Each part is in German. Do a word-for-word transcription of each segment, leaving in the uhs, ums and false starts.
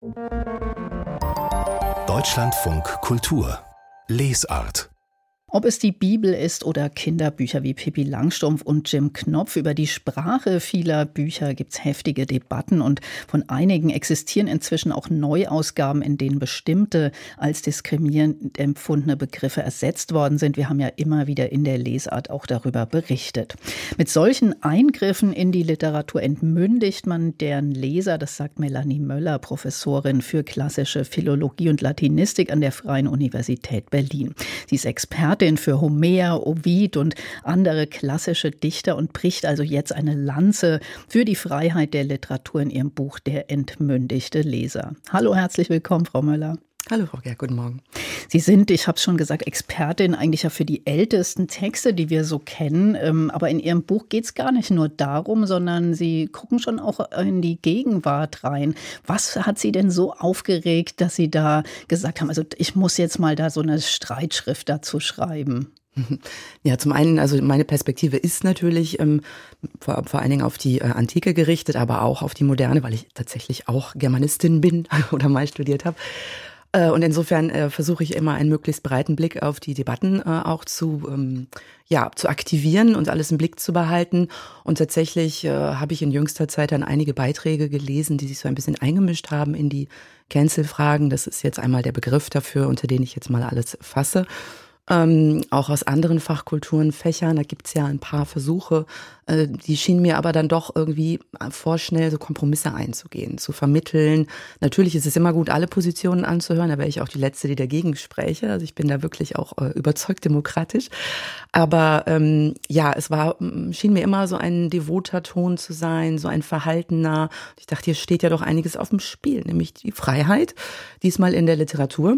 Deutschlandfunk Kultur Lesart. Ob es die Bibel ist oder Kinderbücher wie Pippi Langstrumpf und Jim Knopf, über die Sprache vieler Bücher gibt es heftige Debatten und von einigen existieren inzwischen auch Neuausgaben, in denen bestimmte als diskriminierend empfundene Begriffe ersetzt worden sind. Wir haben ja immer wieder in der Lesart auch darüber berichtet. Mit solchen Eingriffen in die Literatur entmündigt man deren Leser, das sagt Melanie Möller, Professorin für klassische Philologie und Latinistik an der Freien Universität Berlin. Sie ist Expertin für Homer, Ovid und andere klassische Dichter und bricht also jetzt eine Lanze für die Freiheit der Literatur in ihrem Buch Der entmündigte Leser. Hallo, herzlich willkommen, Frau Möller. Hallo, Frau Gerg, guten Morgen. Sie sind, ich habe es schon gesagt, Expertin eigentlich ja für die ältesten Texte, die wir so kennen. Aber in Ihrem Buch geht es gar nicht nur darum, sondern Sie gucken schon auch in die Gegenwart rein. Was hat Sie denn so aufgeregt, dass Sie da gesagt haben, also ich muss jetzt mal da so eine Streitschrift dazu schreiben? Ja, zum einen, also meine Perspektive ist natürlich ähm, vor, vor allen Dingen auf die äh, Antike gerichtet, aber auch auf die Moderne, weil ich tatsächlich auch Germanistin bin oder mal studiert habe. Und insofern äh, versuche ich immer einen möglichst breiten Blick auf die Debatten äh, auch zu, ähm, ja, zu aktivieren und alles im Blick zu behalten. Und tatsächlich äh, habe ich in jüngster Zeit dann einige Beiträge gelesen, die sich so ein bisschen eingemischt haben in die Cancel-Fragen. Das ist jetzt einmal der Begriff dafür, unter den ich jetzt mal alles fasse. Ähm, auch aus anderen Fachkulturen, Fächern, da gibt's ja ein paar Versuche, äh, die schienen mir aber dann doch irgendwie vorschnell so Kompromisse einzugehen, zu vermitteln. Natürlich ist es immer gut, alle Positionen anzuhören, da wäre ich auch die Letzte, die dagegen spräche, also ich bin da wirklich auch äh, überzeugt demokratisch, aber ähm, ja, es war, schien mir immer so ein devoter Ton zu sein, so ein verhaltener. Ich dachte, hier steht ja doch einiges auf dem Spiel, nämlich die Freiheit, diesmal in der Literatur.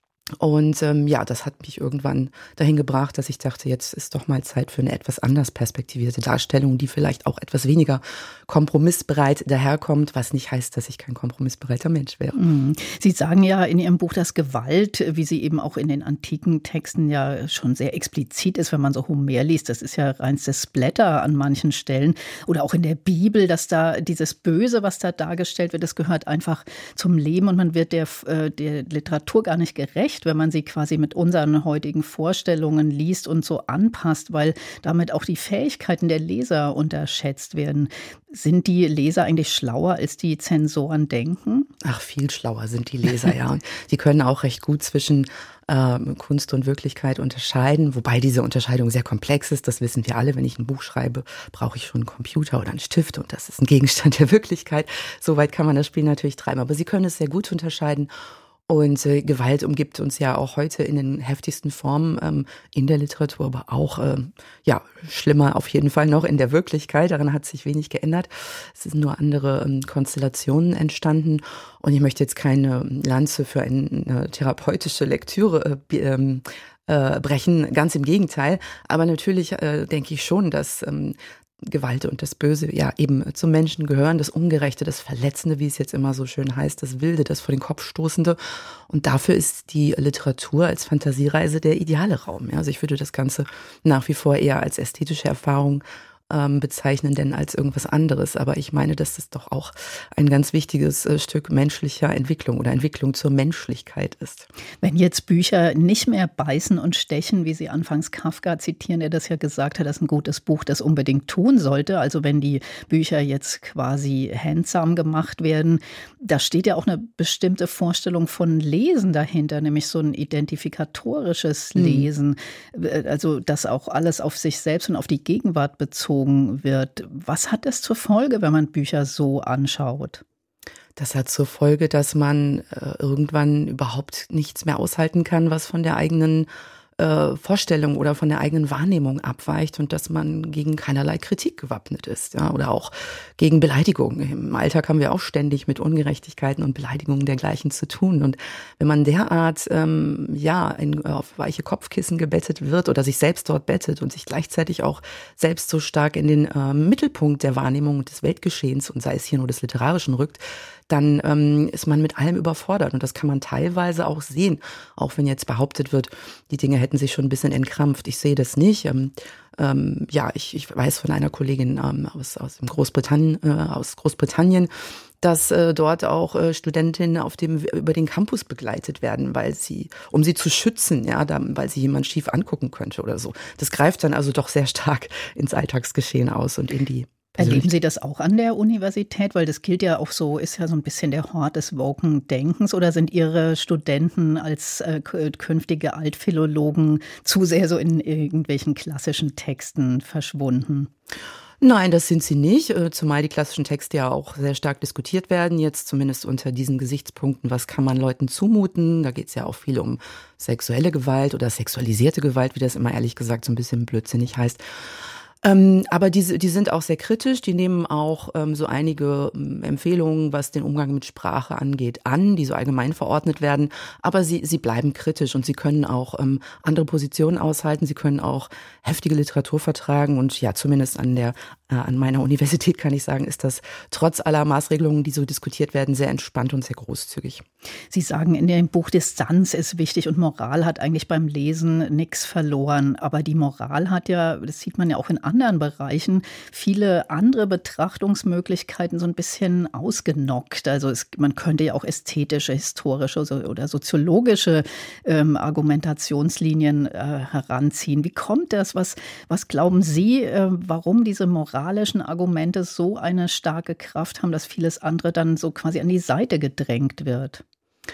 Und ähm, ja, das hat mich irgendwann dahin gebracht, dass ich dachte, jetzt ist doch mal Zeit für eine etwas anders perspektivierte Darstellung, die vielleicht auch etwas weniger kompromissbereit daherkommt, was nicht heißt, dass ich kein kompromissbereiter Mensch wäre. Sie sagen ja in Ihrem Buch, dass Gewalt, wie sie eben auch in den antiken Texten ja schon sehr explizit ist, wenn man so Homer liest, das ist ja reinstes Splatter an manchen Stellen. Oder auch in der Bibel, dass da dieses Böse, was da dargestellt wird, das gehört einfach zum Leben und man wird der, der Literatur gar nicht gerecht, wenn man sie quasi mit unseren heutigen Vorstellungen liest und so anpasst, weil damit auch die Fähigkeiten der Leser unterschätzt werden. Sind die Leser eigentlich schlauer, als die Zensoren denken? Ach, viel schlauer sind die Leser, ja. Und die können auch recht gut zwischen äh, Kunst und Wirklichkeit unterscheiden, wobei diese Unterscheidung sehr komplex ist. Das wissen wir alle. Wenn ich ein Buch schreibe, brauche ich schon einen Computer oder einen Stift und das ist ein Gegenstand der Wirklichkeit. Soweit kann man das Spiel natürlich treiben, aber sie können es sehr gut unterscheiden. Und äh, Gewalt umgibt uns ja auch heute in den heftigsten Formen ähm, in der Literatur, aber auch, ähm, ja, schlimmer auf jeden Fall noch in der Wirklichkeit. Daran hat sich wenig geändert. Es sind nur andere ähm, Konstellationen entstanden. Und ich möchte jetzt keine Lanze für eine therapeutische Lektüre äh, ähm, äh, brechen, ganz im Gegenteil. Aber natürlich äh, denke ich schon, dass ähm, Gewalt und das Böse ja eben zum Menschen gehören, das Ungerechte, das Verletzende, wie es jetzt immer so schön heißt, das Wilde, das vor den Kopf Stoßende. Und dafür ist die Literatur als Fantasiereise der ideale Raum. Ja, also ich würde das Ganze nach wie vor eher als ästhetische Erfahrung ähm, bezeichnen, denn als irgendwas anderes. Aber ich meine, dass das doch auch ein ganz wichtiges äh, Stück menschlicher Entwicklung oder Entwicklung zur Menschlichkeit ist. Wenn jetzt Bücher nicht mehr beißen und stechen, wie Sie anfangs Kafka zitieren, der das ja gesagt hat, das ist ein gutes Buch, das unbedingt tun sollte. Also wenn die Bücher jetzt quasi handsam gemacht werden, da steht ja auch eine bestimmte Vorstellung von Lesen dahinter, nämlich so ein identifikatorisches Lesen. Mhm. Also dass auch alles auf sich selbst und auf die Gegenwart bezogen wird. Was hat das zur Folge, wenn man Bücher so anschaut? Das hat zur Folge, dass man äh, irgendwann überhaupt nichts mehr aushalten kann, was von der eigenen äh, Vorstellung oder von der eigenen Wahrnehmung abweicht und dass man gegen keinerlei Kritik gewappnet ist, ja, oder auch gegen Beleidigungen. Im Alltag haben wir auch ständig mit Ungerechtigkeiten und Beleidigungen dergleichen zu tun. Und wenn man derart ähm, ja in, auf weiche Kopfkissen gebettet wird oder sich selbst dort bettet und sich gleichzeitig auch selbst so stark in den äh, Mittelpunkt der Wahrnehmung des Weltgeschehens und sei es hier nur des Literarischen rückt, dann ähm, ist man mit allem überfordert. Und das kann man teilweise auch sehen, auch wenn jetzt behauptet wird, die Dinge hätten sich schon ein bisschen entkrampft. Ich sehe das nicht. Ähm, ähm, ja, ich, ich weiß von einer Kollegin ähm, aus, aus Großbritannien, äh, aus Großbritannien, dass äh, dort auch äh, Studentinnen auf dem, über den Campus begleitet werden, weil sie, um sie zu schützen, ja, da, weil sie jemand schief angucken könnte oder so. Das greift dann also doch sehr stark ins Alltagsgeschehen aus und in die Erleben Sie das auch an der Universität? Weil das gilt ja auch so, ist ja so ein bisschen der Hort des woken Denkens. Oder sind Ihre Studenten als äh, künftige Altphilologen zu sehr so in irgendwelchen klassischen Texten verschwunden? Nein, das sind sie nicht, zumal die klassischen Texte ja auch sehr stark diskutiert werden, jetzt zumindest unter diesen Gesichtspunkten, was kann man Leuten zumuten? Da geht es ja auch viel um sexuelle Gewalt oder sexualisierte Gewalt, wie das immer ehrlich gesagt so ein bisschen blödsinnig heißt. Ähm, aber die, die sind auch sehr kritisch, die nehmen auch ähm, so einige ähm, Empfehlungen, was den Umgang mit Sprache angeht, an, die so allgemein verordnet werden, aber sie, sie bleiben kritisch und sie können auch ähm, andere Positionen aushalten, sie können auch heftige Literatur vertragen und ja, zumindest an der äh, an meiner Universität kann ich sagen, ist das trotz aller Maßregelungen, die so diskutiert werden, sehr entspannt und sehr großzügig. Sie sagen in dem Buch, Distanz ist wichtig und Moral hat eigentlich beim Lesen nichts verloren, aber die Moral hat ja, das sieht man ja auch in anderen Bereichen viele andere Betrachtungsmöglichkeiten so ein bisschen ausgenockt. Also es, man könnte ja auch ästhetische, historische oder soziologische ähm, Argumentationslinien äh, heranziehen. Wie kommt das? Was, was glauben Sie, äh, warum diese moralischen Argumente so eine starke Kraft haben, dass vieles andere dann so quasi an die Seite gedrängt wird?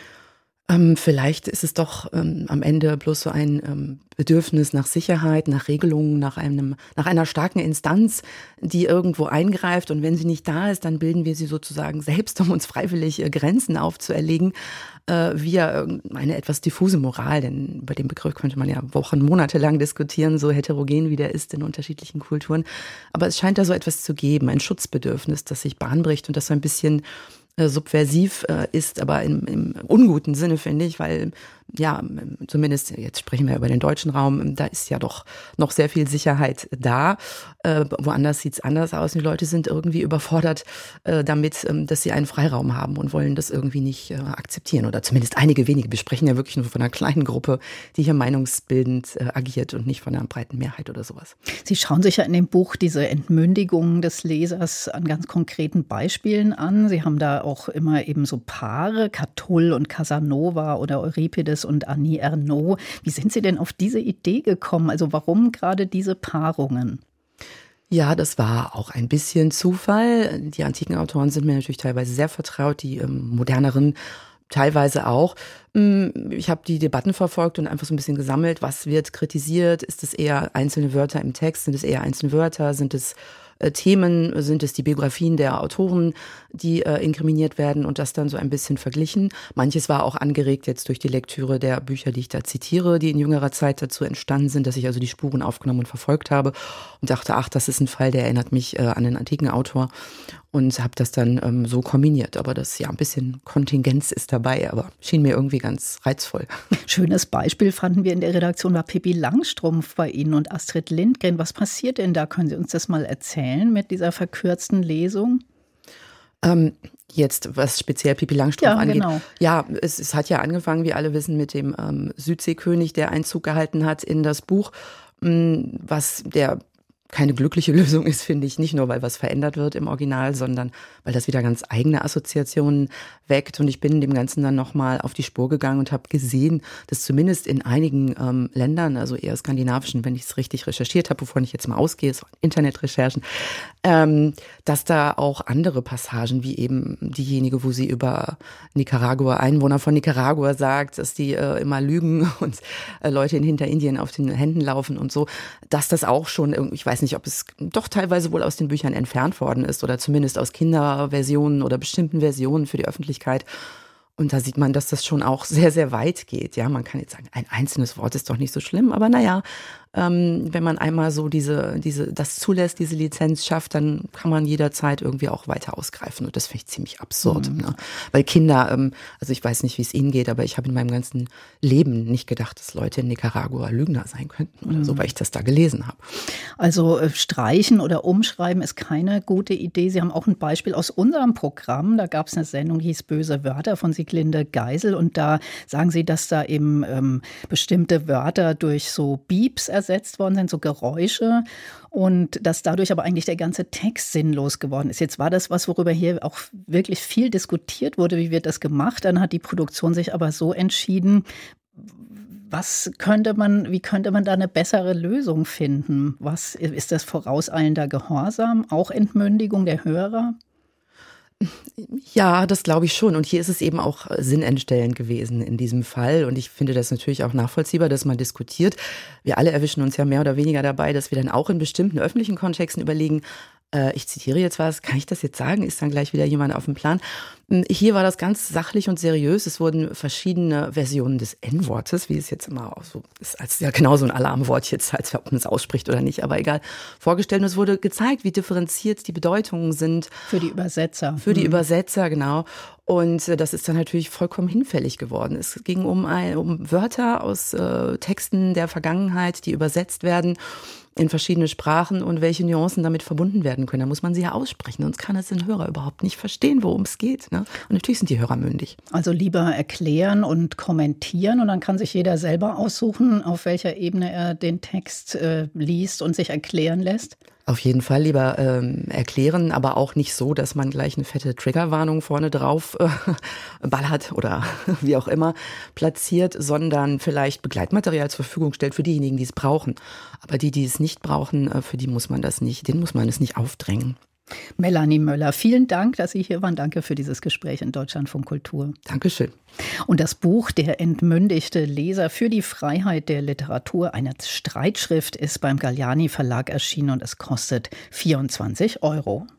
Ähm, vielleicht ist es doch ähm, am Ende bloß so ein ähm, Bedürfnis nach Sicherheit, nach Regelungen, nach einem, nach einer starken Instanz, die irgendwo eingreift. Und wenn sie nicht da ist, dann bilden wir sie sozusagen selbst, um uns freiwillig äh, Grenzen aufzuerlegen, äh, via eine etwas diffuse Moral. Denn über den Begriff könnte man ja Wochen, Monate lang diskutieren, so heterogen wie der ist in unterschiedlichen Kulturen. Aber es scheint da so etwas zu geben, ein Schutzbedürfnis, das sich Bahn bricht und das so ein bisschen subversiv äh, ist, aber im, im unguten Sinne, finde ich, weil ja, zumindest, jetzt sprechen wir über den deutschen Raum, da ist ja doch noch sehr viel Sicherheit da. Äh, woanders sieht es anders aus. Die Leute sind irgendwie überfordert äh, damit, äh, dass sie einen Freiraum haben und wollen das irgendwie nicht äh, akzeptieren. Oder zumindest einige wenige. Wir sprechen ja wirklich nur von einer kleinen Gruppe, die hier meinungsbildend äh, agiert und nicht von einer breiten Mehrheit oder sowas. Sie schauen sich ja in dem Buch diese Entmündigung des Lesers an ganz konkreten Beispielen an. Sie haben da auch immer eben so Paare, Catull und Casanova oder Euripides und Annie Ernaux. Wie sind Sie denn auf diese Idee gekommen? Also warum gerade diese Paarungen? Ja, das war auch ein bisschen Zufall. Die antiken Autoren sind mir natürlich teilweise sehr vertraut, die ähm, moderneren teilweise auch. Ich habe die Debatten verfolgt und einfach so ein bisschen gesammelt, was wird kritisiert? Ist es eher einzelne Wörter im Text? Sind es eher einzelne Wörter? Sind es äh, Themen? Sind es die Biografien der Autoren, die äh, inkriminiert werden und das dann so ein bisschen verglichen? Manches war auch angeregt jetzt durch die Lektüre der Bücher, die ich da zitiere, die in jüngerer Zeit dazu entstanden sind, dass ich also die Spuren aufgenommen und verfolgt habe und dachte, ach, das ist ein Fall, der erinnert mich äh, an den antiken Autor. Und habe das dann ähm, so kombiniert. Aber das, ja, ein bisschen Kontingenz ist dabei, aber schien mir irgendwie ganz reizvoll. Schönes Beispiel fanden wir in der Redaktion, war Pippi Langstrumpf bei Ihnen und Astrid Lindgren. Was passiert denn da? Können Sie uns das mal erzählen mit dieser verkürzten Lesung? Ähm, jetzt, was speziell Pippi Langstrumpf ja, angeht. Genau. Ja, es, es hat ja angefangen, wie alle wissen, mit dem ähm, Südseekönig, der Einzug gehalten hat in das Buch, mh, was der keine glückliche Lösung ist, finde ich, nicht nur, weil was verändert wird im Original, sondern weil das wieder ganz eigene Assoziationen weckt. Und ich bin dem Ganzen dann nochmal auf die Spur gegangen und habe gesehen, dass zumindest in einigen ähm, Ländern, also eher skandinavischen, wenn ich es richtig recherchiert habe, wovon ich jetzt mal ausgehe, so Internetrecherchen, ähm, dass da auch andere Passagen, wie eben diejenige, wo sie über Nicaragua, Einwohner von Nicaragua sagt, dass die äh, immer lügen und äh, Leute in Hinterindien auf den Händen laufen und so, dass das auch schon irgendwie, ich weiß nicht, ob es doch teilweise wohl aus den Büchern entfernt worden ist oder zumindest aus Kinderversionen oder bestimmten Versionen für die Öffentlichkeit. Und da sieht man, dass das schon auch sehr, sehr weit geht. Ja, man kann jetzt sagen, ein einzelnes Wort ist doch nicht so schlimm, aber naja, ähm, wenn man einmal so diese, diese, das zulässt, diese Lizenz schafft, dann kann man jederzeit irgendwie auch weiter ausgreifen. Und das finde ich ziemlich absurd. Mhm. Ne? Weil Kinder, ähm, also ich weiß nicht, wie es Ihnen geht, aber ich habe in meinem ganzen Leben nicht gedacht, dass Leute in Nicaragua Lügner sein könnten oder mhm. so, weil ich das da gelesen habe. Also äh, streichen oder umschreiben ist keine gute Idee. Sie haben auch ein Beispiel aus unserem Programm. Da gab es eine Sendung, die hieß Böse Wörter von Sieglinde Geisel. Und da sagen Sie, dass da eben ähm, bestimmte Wörter durch so Beeps ersetzt worden sind, so Geräusche, und dass dadurch aber eigentlich der ganze Text sinnlos geworden ist. Jetzt war das was, worüber hier auch wirklich viel diskutiert wurde, wie wird das gemacht. Dann hat die Produktion sich aber so entschieden, was könnte man, wie könnte man da eine bessere Lösung finden? Was ist das, vorauseilender Gehorsam, auch Entmündigung der Hörer? Ja, das glaube ich schon. Und hier ist es eben auch sinnentstellend gewesen in diesem Fall. Und ich finde das natürlich auch nachvollziehbar, dass man diskutiert. Wir alle erwischen uns ja mehr oder weniger dabei, dass wir dann auch in bestimmten öffentlichen Kontexten überlegen, äh, ich zitiere jetzt was, kann ich das jetzt sagen? Ist dann gleich wieder jemand auf dem Plan? Hier war das ganz sachlich und seriös. Es wurden verschiedene Versionen des En-Wortes, wie es jetzt immer auch so ist, als ja genauso ein Alarmwort jetzt, als ob man es ausspricht oder nicht, aber egal, vorgestellt. Und es wurde gezeigt, wie differenziert die Bedeutungen sind. Für die Übersetzer. Für die Übersetzer, genau. Und das ist dann natürlich vollkommen hinfällig geworden. Es ging um, ein, um Wörter aus äh, Texten der Vergangenheit, die übersetzt werden in verschiedene Sprachen und welche Nuancen damit verbunden werden können. Da muss man sie ja aussprechen, sonst kann es den Hörer überhaupt nicht verstehen, worum es geht. Ne? Und natürlich sind die Hörer mündig. Also lieber erklären und kommentieren, und dann kann sich jeder selber aussuchen, auf welcher Ebene er den Text äh, liest und sich erklären lässt. Auf jeden Fall lieber ähm, erklären, aber auch nicht so, dass man gleich eine fette Triggerwarnung vorne drauf äh, ballert oder wie auch immer platziert, sondern vielleicht Begleitmaterial zur Verfügung stellt für diejenigen, die es brauchen. Aber die, die es nicht brauchen, äh, für die muss man das nicht, denen muss man es nicht aufdrängen. Melanie Möller, vielen Dank, dass Sie hier waren. Danke für dieses Gespräch in Deutschlandfunk Kultur. Dankeschön. Und das Buch Der entmündigte Leser für die Freiheit der Literatur, eine Streitschrift, ist beim Galliani Verlag erschienen und es kostet vierundzwanzig Euro.